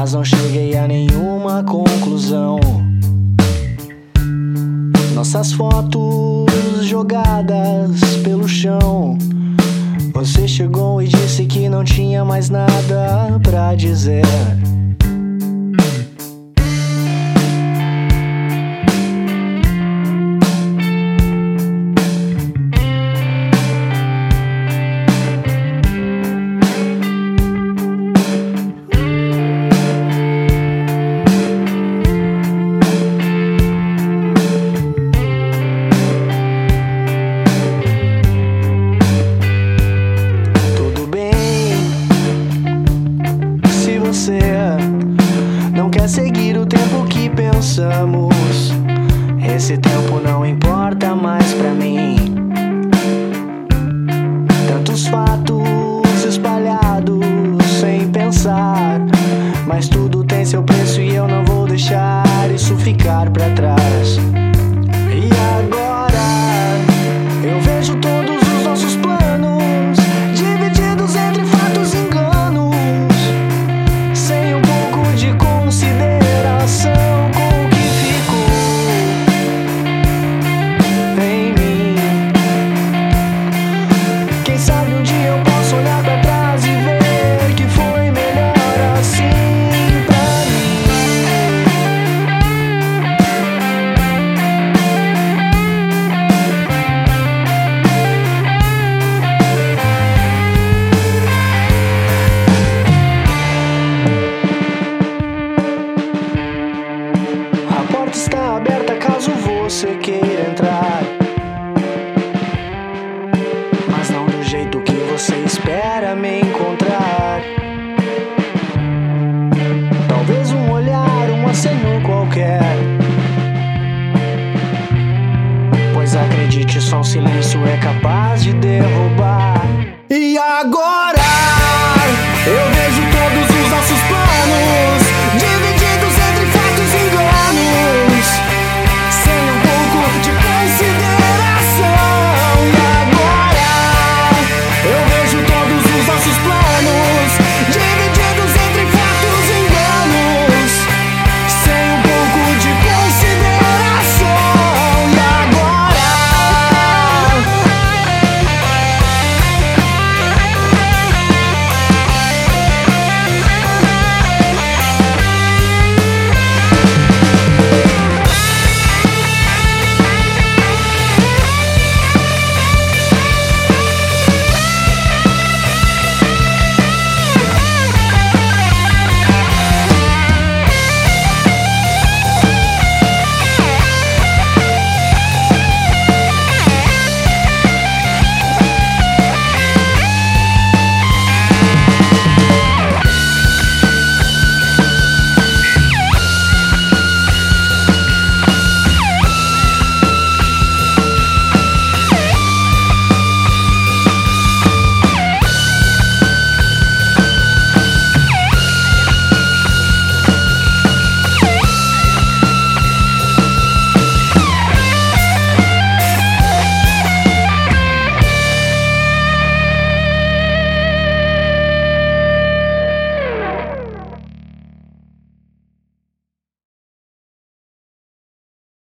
mas não cheguei a nenhuma conclusão. Nossas fotos jogadas pelo chão. Você chegou e disse que não tinha mais nada pra dizer. Você não quer seguir o tempo que pensamos. Esse tempo não importa mais pra mim. Tantos fatos espalhados sem pensar, mas tudo tem seu preço e eu não vou deixar isso ficar pra trás. E agora eu vejo todos os nossos planos divididos entre fatos e enganos, sem um pouco de consideração com o que ficou em mim. Quem sabe um dia eu posso olhar pra trás e ver que foi melhor assim pra mim. A porta está aberta caso você queira entrar, mas não do jeito que você espera me encontrar. Talvez um olhar, um aceno qualquer, pois acredite, só um silêncio é capaz de derrubar. E agora